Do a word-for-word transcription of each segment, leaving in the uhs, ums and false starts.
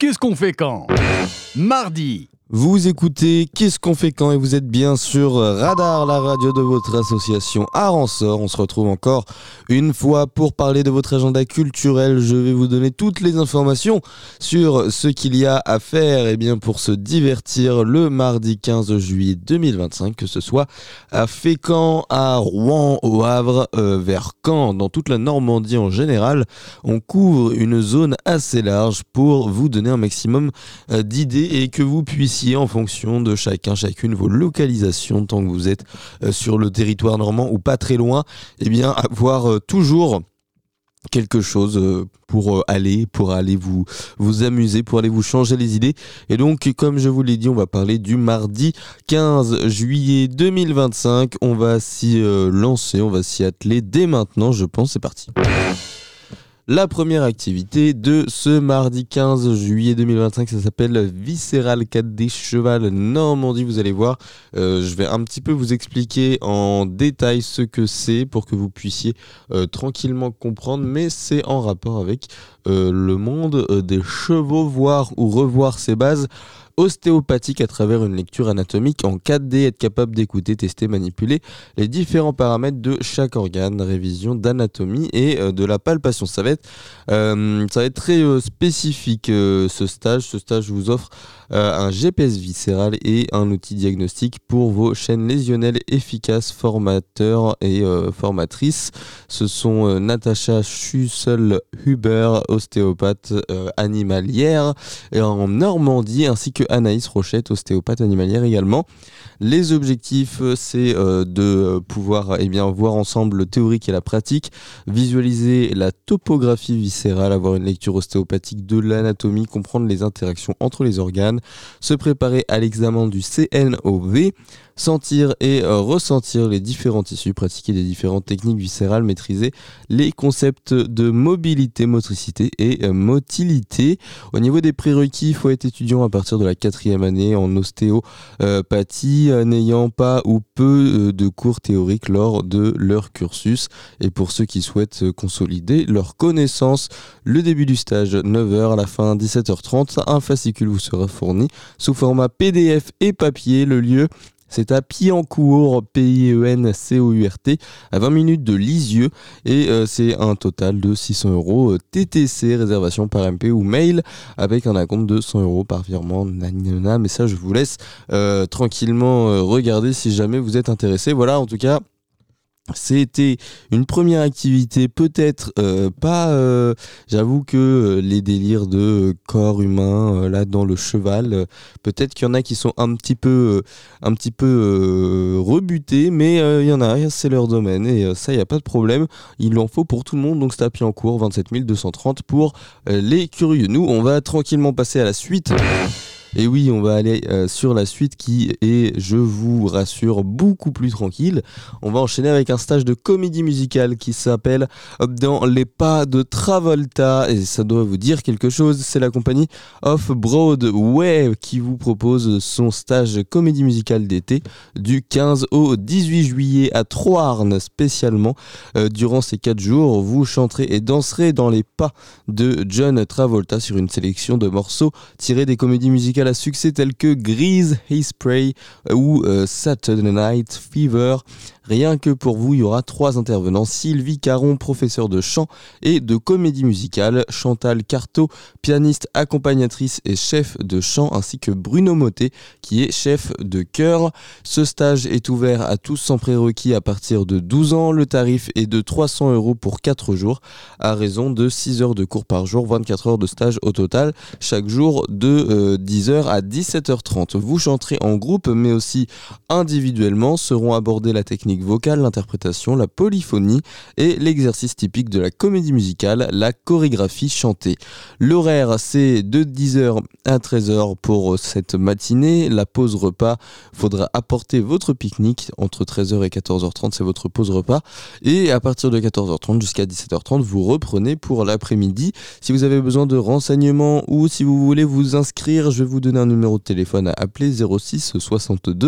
Qu'est-ce qu'on fait quand ? Mardi. Vous écoutez Qu'est-ce qu'on fait quand et vous êtes bien sur Radar, la radio de votre association Aransor. On se retrouve encore une fois pour parler de votre agenda culturel. Je vais vous donner toutes les informations sur ce qu'il y a à faire et bien pour se divertir le mardi quinze juillet deux mille vingt-cinq, que ce soit à Fécamp, à Rouen, au Havre, euh, vers Caen, dans toute la Normandie en général. On couvre une zone assez large pour vous donner un maximum euh, d'idées et que vous puissiez en fonction de chacun, chacune, vos localisations, tant que vous êtes euh, sur le territoire normand ou pas très loin, eh bien avoir euh, toujours quelque chose euh, pour euh, aller, pour aller vous, vous amuser, pour aller vous changer les idées. Et donc, comme je vous l'ai dit, on va parler du mardi quinze juillet deux mille vingt-cinq. On va s'y euh, lancer, on va s'y atteler dès maintenant, je pense. C'est parti. La première activité de ce mardi quinze juillet deux mille vingt-cinq, ça s'appelle Viscéral quatre D Cheval Normandie. Vous allez voir, euh, je vais un petit peu vous expliquer en détail ce que c'est pour que vous puissiez euh, tranquillement comprendre, mais c'est en rapport avec euh, le monde euh, des chevaux, voir ou revoir ses bases ostéopathique à travers une lecture anatomique en quatre D, être capable d'écouter, tester, manipuler les différents paramètres de chaque organe, révision d'anatomie et euh, de la palpation. Ça va être, euh, ça va être très euh, spécifique euh, ce stage. Ce stage vous offre euh, un G P S viscéral et un outil diagnostique pour vos chaînes lésionnelles efficaces, formateurs et euh, formatrices. Ce sont euh, Natacha Schussel-Huber, ostéopathe euh, animalière et en Normandie, ainsi que Anaïs Rochette, ostéopathe animalière également. Les objectifs, c'est euh, de pouvoir eh bien, voir ensemble le théorique et la pratique, visualiser la topographie viscérale, avoir une lecture ostéopathique de l'anatomie, comprendre les interactions entre les organes, se préparer à l'examen du C N O V, sentir et euh, ressentir les différents tissus, pratiquer les différentes techniques viscérales, maîtriser les concepts de mobilité, motricité et euh, motilité. Au niveau des prérequis, il faut être étudiant à partir de la quatrième année en ostéopathie, euh, n'ayant pas ou peu euh, de cours théoriques lors de leur cursus. Et pour ceux qui souhaitent euh, consolider leurs connaissances, le début du stage neuf heures, à la fin dix-sept heures trente, un fascicule vous sera fourni sous format P D F et papier. Le lieu, c'est à Piencourt, P I E N C O U R T, à vingt minutes de Lisieux, et euh, c'est un total de six cents euros T T C, réservation par M P ou mail, avec un acompte de cent euros par virement. Nanana, mais ça je vous laisse euh, tranquillement euh, regarder si jamais vous êtes intéressé. Voilà, en tout cas, c'était une première activité, peut-être euh, pas, euh, j'avoue que euh, les délires de corps humain, euh, là dans le cheval, euh, peut-être qu'il y en a qui sont un petit peu, euh, un petit peu euh, rebutés, mais euh, il y en a, c'est leur domaine, et euh, ça, il n'y a pas de problème, il en faut pour tout le monde, donc c'est à Piencourt, vingt-sept mille deux cent trente pour euh, les curieux. Nous, on va tranquillement passer à la suite. Et oui, on va aller euh, sur la suite qui est, je vous rassure, beaucoup plus tranquille. On va enchaîner avec un stage de comédie musicale qui s'appelle Dans les pas de Travolta. Et ça doit vous dire quelque chose. C'est la compagnie Off-Broadway qui vous propose son stage comédie musicale d'été du quinze au dix-huit juillet à Troarn spécialement. Euh, durant ces quatre jours, vous chanterez et danserez dans les pas de John Travolta sur une sélection de morceaux tirés des comédies musicales à succès tels que Grease, Hairspray ou euh, Saturday Night Fever. Rien que pour vous, il y aura trois intervenants: Sylvie Caron, professeure de chant et de comédie musicale, Chantal Carto, pianiste, accompagnatrice et chef de chant, ainsi que Bruno Motet, qui est chef de chœur. Ce stage est ouvert à tous sans prérequis à partir de douze ans. Le tarif est de trois cents euros pour quatre jours, à raison de six heures de cours par jour, vingt-quatre heures de stage au total, chaque jour de euh, dix heures à dix-sept heures trente. Vous chanterez en groupe, mais aussi individuellement. Seront abordées la technique vocale, l'interprétation, la polyphonie et l'exercice typique de la comédie musicale, la chorégraphie chantée. L'horaire, c'est de dix heures à treize heures pour cette matinée. La pause repas, faudra apporter votre pique-nique entre treize heures et quatorze heures trente, c'est votre pause repas. Et à partir de quatorze heures trente jusqu'à dix-sept heures trente, vous reprenez pour l'après-midi. Si vous avez besoin de renseignements ou si vous voulez vous inscrire, je vais vous donner un numéro de téléphone à appeler: zéro six soixante-deux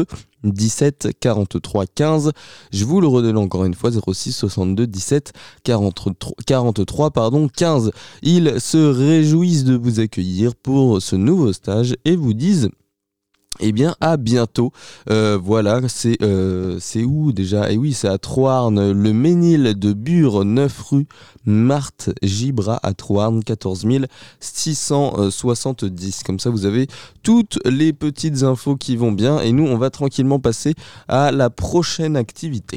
dix-sept quarante-trois quinze. Je vous le redonne encore une fois, zéro six soixante-deux dix-sept quarante-trois, quarante-trois pardon, quinze. Ils se réjouissent de vous accueillir pour ce nouveau stage et vous disent eh bien à bientôt. Euh, voilà, c'est euh, c'est où déjà? Et eh oui, c'est à Troarn, le Ménil de Bure, neuf rue Marthe Gibra à Troarn, quatorze mille six cent soixante-dix. Comme ça, vous avez toutes les petites infos qui vont bien. Et nous, on va tranquillement passer à la prochaine activité.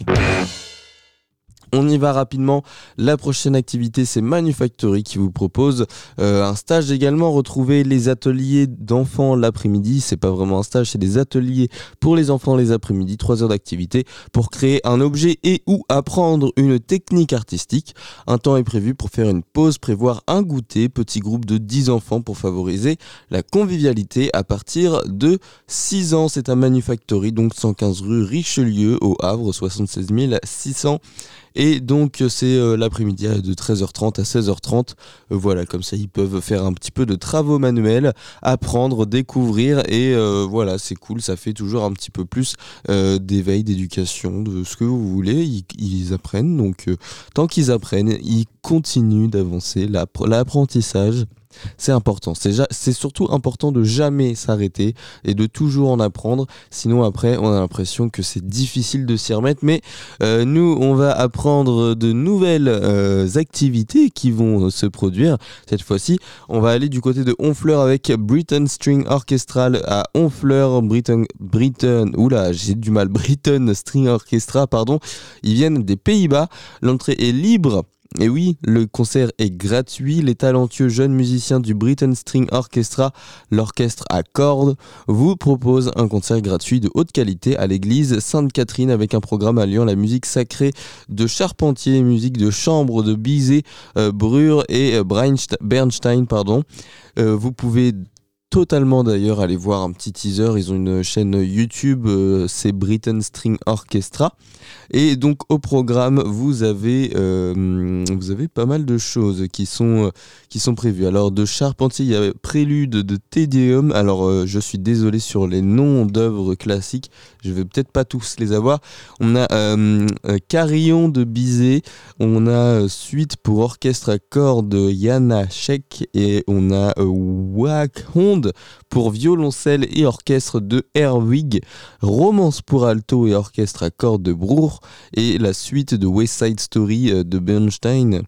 On y va rapidement. La prochaine activité, c'est Manufactory qui vous propose euh, un stage également. Retrouvez les ateliers d'enfants l'après-midi. C'est pas vraiment un stage, c'est des ateliers pour les enfants les après-midi. Trois heures d'activité pour créer un objet et ou apprendre une technique artistique. Un temps est prévu pour faire une pause, prévoir un goûter. Petit groupe de dix enfants pour favoriser la convivialité à partir de six ans. C'est à Manufactory, donc cent quinze rue Richelieu au Havre, soixante-seize mille six cents. Et donc c'est euh, l'après-midi de treize heures trente à seize heures trente. Euh, voilà, comme ça ils peuvent faire un petit peu de travaux manuels, apprendre, découvrir et euh, voilà, c'est cool, ça fait toujours un petit peu plus euh, d'éveil, d'éducation, de ce que vous voulez. Ils, ils apprennent, donc euh, tant qu'ils apprennent, ils continuent d'avancer. L'app- l'apprentissage, c'est important, c'est, ja- c'est surtout important de jamais s'arrêter et de toujours en apprendre, sinon après on a l'impression que c'est difficile de s'y remettre, mais euh, nous on va apprendre de nouvelles euh, activités qui vont se produire. Cette fois-ci on va aller du côté de Honfleur avec Britain String Orchestra à Honfleur, Britain, Britain, oula j'ai du mal, Britain String Orchestra, pardon, ils viennent des Pays-Bas, l'entrée est libre. Et oui, le concert est gratuit. Les talentueux jeunes musiciens du Britain String Orchestra, l'orchestre à cordes, vous proposent un concert gratuit de haute qualité à l'église Sainte-Catherine avec un programme alliant la musique sacrée de Charpentier, musique de chambre de Bizet, euh, Brure et euh, Bernstein. Pardon. Euh, vous pouvez totalement d'ailleurs aller voir un petit teaser, ils ont une chaîne YouTube, euh, c'est Britain String Orchestra, et donc au programme vous avez euh, vous avez pas mal de choses qui sont euh, qui sont prévues. Alors de Charpentier, il y a Prélude de Te Deum. Alors euh, je suis désolé sur les noms d'œuvres classiques, je vais peut-être pas tous les avoir. On a euh, euh, Carillon de Bizet, on a euh, Suite pour orchestre à cordes de Janáček, et on a euh, Waghond pour violoncelle et orchestre de Herwig, Romance pour alto et orchestre à cordes de Brure, et la suite de West Side Story de Bernstein.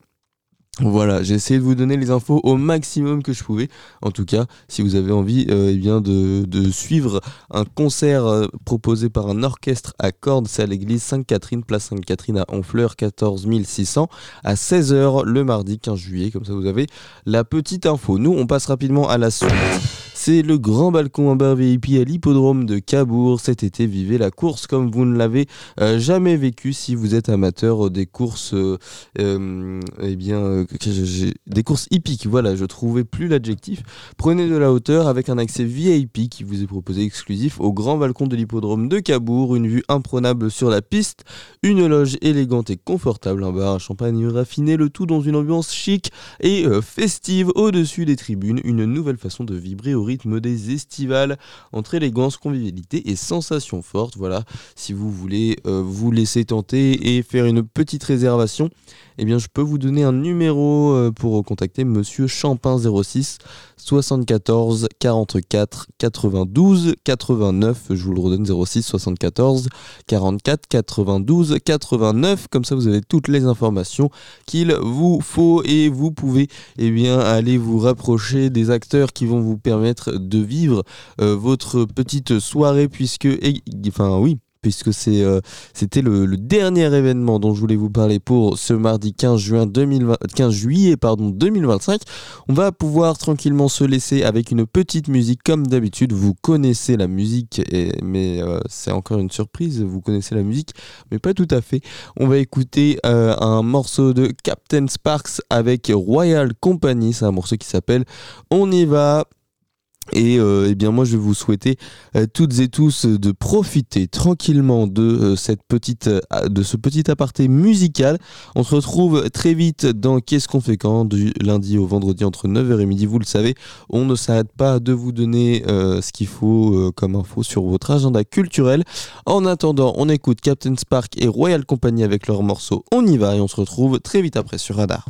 Voilà, j'ai essayé de vous donner les infos au maximum que je pouvais. En tout cas, si vous avez envie euh, eh bien de, de suivre un concert euh, proposé par un orchestre à cordes, c'est à l'église Sainte-Catherine, place Sainte-Catherine à Honfleur, quatorze mille six cents, à seize heures le mardi quinze juillet. Comme ça, vous avez la petite info. Nous, on passe rapidement à la suite. C'est le grand balcon en bar V I P à l'hippodrome de Cabourg. Cet été, vivez la course comme vous ne l'avez euh, jamais vécu si vous êtes amateur des courses, euh, euh, eh bien, euh, j'ai, des courses hippiques. Voilà, je trouvais plus l'adjectif. Prenez de la hauteur avec un accès V I P qui vous est proposé exclusif au grand balcon de l'hippodrome de Cabourg. Une vue imprenable sur la piste, une loge élégante et confortable, un bar à champagne raffiné, le tout dans une ambiance chic et euh, festive au-dessus des tribunes. Une nouvelle façon de vibrer au rythme des estivales, entre élégance, convivialité et sensations fortes. Voilà, si vous voulez euh, vous laisser tenter et faire une petite réservation, eh bien je peux vous donner un numéro euh, pour contacter Monsieur Champin, zéro six soixante-quatorze quarante-quatre quatre-vingt-douze quatre-vingt-neuf. Je vous le redonne, zéro six soixante-quatorze quarante-quatre quatre-vingt-douze quatre-vingt-neuf. Comme ça, vous avez toutes les informations qu'il vous faut et vous pouvez eh bien aller vous rapprocher des acteurs qui vont vous permettre de vivre euh, votre petite soirée, puisque et, enfin oui. puisque c'est, euh, c'était le, le dernier événement dont je voulais vous parler pour ce mardi quinze juillet pardon, deux mille vingt-cinq. On va pouvoir tranquillement se laisser avec une petite musique comme d'habitude. Vous connaissez la musique, et, mais euh, c'est encore une surprise, vous connaissez la musique, mais pas tout à fait. On va écouter euh, un morceau de Captain Sparks avec Royal Company, c'est un morceau qui s'appelle On y va. Et euh, eh bien moi je vais vous souhaiter euh, toutes et tous euh, de profiter tranquillement de euh, cette petite euh, de ce petit aparté musical. On se retrouve très vite dans Qu'est-ce qu'on fait quand, du lundi au vendredi entre neuf heures et midi, vous le savez. On ne s'arrête pas de vous donner euh, ce qu'il faut euh, comme info sur votre agenda culturel. En attendant, on écoute Captain Spark et Royal Company avec leur morceau On y va, et on se retrouve très vite après sur Radar.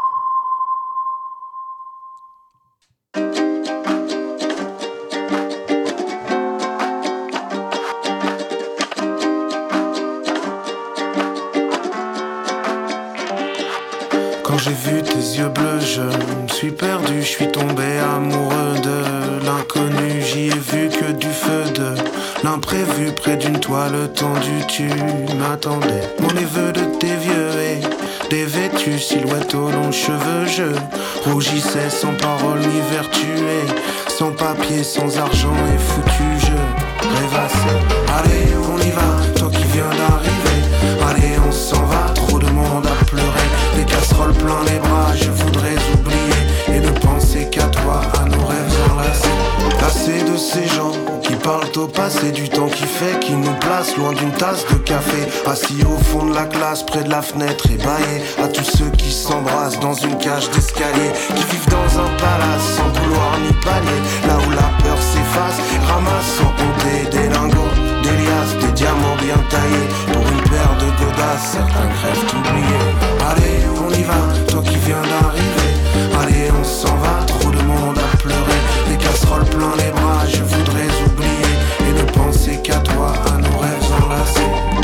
Quand j'ai vu tes yeux bleus, je me suis perdu, je suis tombé amoureux de l'inconnu. J'y ai vu que du feu, de l'imprévu, près d'une toile tendue. Tu m'attendais, mon neveu de tes vieux et dévêtu, silhouette aux longs cheveux. Je rougissais sans parole ni vertu, et sans papier, sans argent et foutu. Je rêvassais, allez on y va, toi qui viens d'arriver. Allez on s'en va, trop de monde à pleurer. Les casseroles plein les bras, je voudrais oublier et ne penser qu'à toi, à nos rêves enlacés. Lassé de ces gens qui parlent au passé, du temps qui fait, qui nous place loin d'une tasse de café. Assis au fond de la classe, près de la fenêtre ébaillé. À tous ceux qui s'embrassent dans une cage d'escalier, qui vivent dans un palace sans couloir ni palier. Là où la peur s'efface, ramasse sans compter des lingots, des liasses, des diamants bien taillés. Pour une paire de godasses, certains crèvent oubliés. Allez on y va, toi qui viens d'arriver. Allez on s'en va, trop de monde à pleurer. Les casseroles plein les bras, je voudrais oublier et ne penser qu'à toi, à nos rêves enlacés.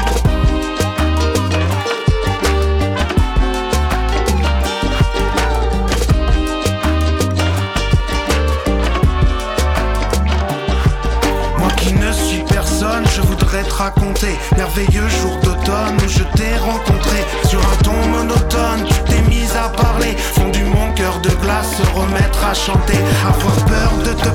Moi qui ne suis personne, je voudrais te raconter merveilleux jour d'automne où je t'ai rencontré. Sur un ton monotone, tu t'es mise à parler. Fondu mon cœur de glace, se remettre à chanter. Avoir peur de te